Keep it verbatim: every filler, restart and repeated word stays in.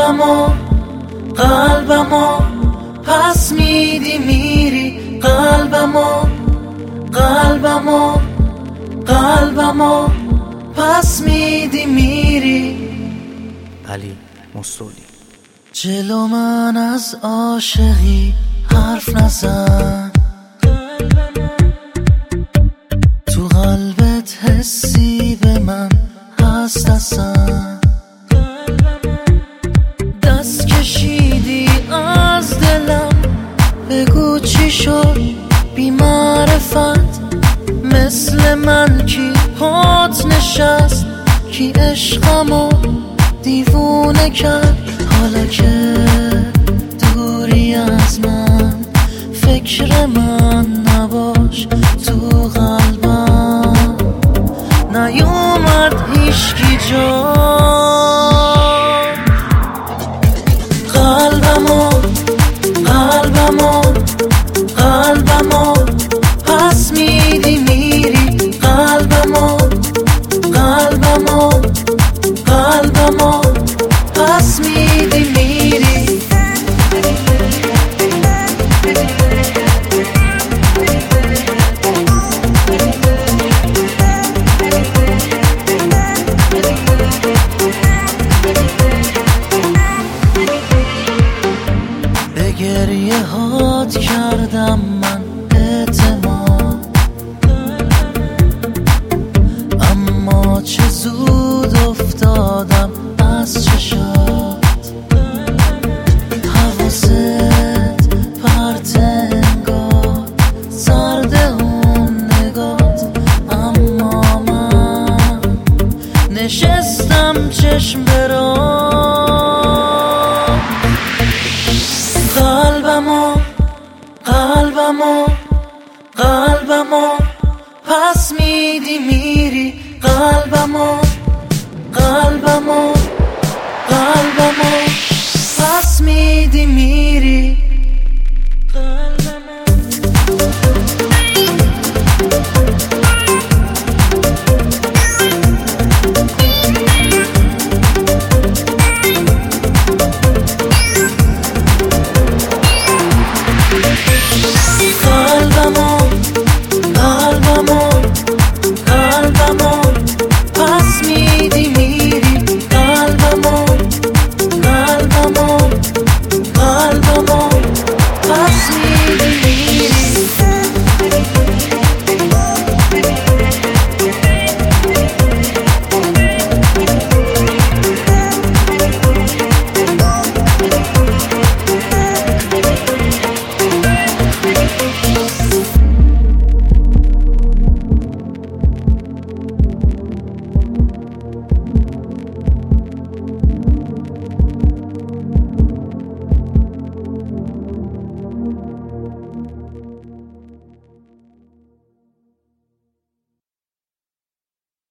قلبمو قلبمو پس میدی میری، قلبمو قلبمو قلبمو پس میدی میری. علی مستولی. جلو من از عاشقی حرف نزن، تو قلبت حسی به من هست اصلا. دست کشیدی از دلم، بگو چی شد بی معرفت، مثل من کی پات نشست، کی عشقمو دیوونه کرد. حالا که دوری از من، فکر من نباش، تو قلبم نیومد هیچکی جا. قلبمو قلبمو قلبمو پس میدی میری، قلبمو قلبمو قلبمو پس میدی میری. به گریه هات کردم من اعتماد، اما چه زود افتادم از چشات. حواست پرت انگار، سرد اون نگات، اما من نشستم چشم برات. قلبمو قلبمو قلبمو پس میدی میری، قلبمو قلبمو